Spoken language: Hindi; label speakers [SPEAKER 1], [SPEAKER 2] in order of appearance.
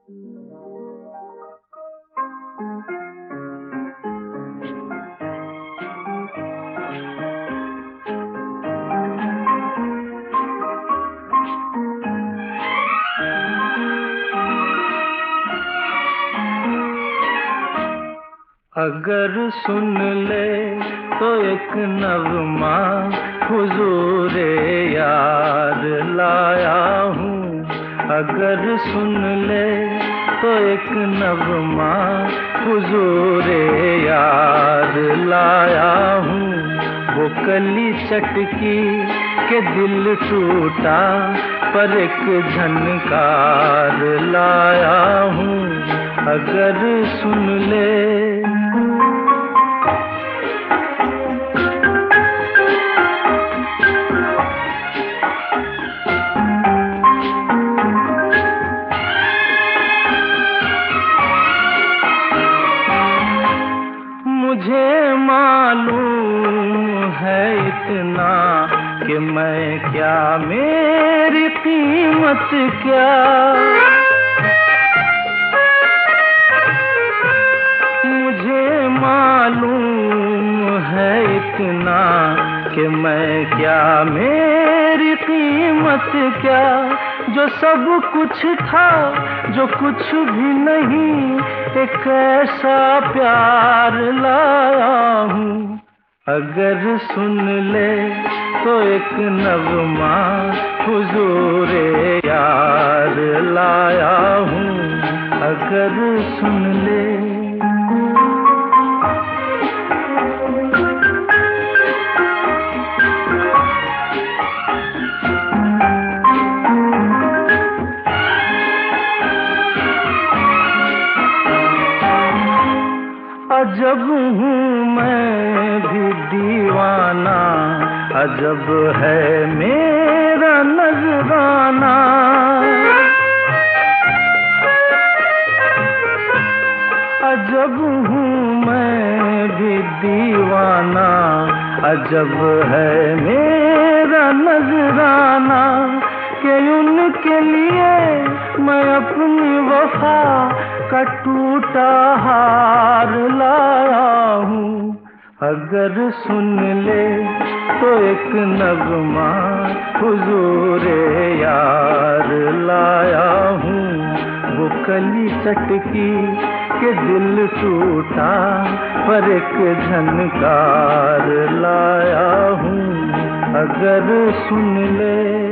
[SPEAKER 1] अगर सुन ले तो एक नग़मा हुजूरे यार लाया हूँ। अगर सुन ले तो एक नग़मा हुजूरे यार लाया हूँ। वो कली चटकी के दिल टूटा पर एक झनकार लाया हूँ। अगर सुन ले मुझे मालूम है इतना कि मैं क्या, मेरी कीमत क्या। मुझे मालूम है इतना कि मैं क्या, मेरी कीमत क्या। जो सब कुछ था, जो कुछ भी नहीं, एक ऐसा प्यार लाया हूँ। अगर सुन ले तो एक नग़मा हुजूरे यार लाया हूँ। अगर सुन ले अजब हूँ मैं भी दीवाना, अजब है मेरा नजराना। अजब हूँ मैं भी दीवाना, अजब है मेरा नजराना। कि उनके लिए मैं अपनी वफा का टूटा हार लाया हूँ। अगर सुन ले तो एक नग़मा हुजूरे यार लाया हूँ। वो कली चटकी के दिल टूटा पर एक झनकार लाया हूँ। अगर सुन ले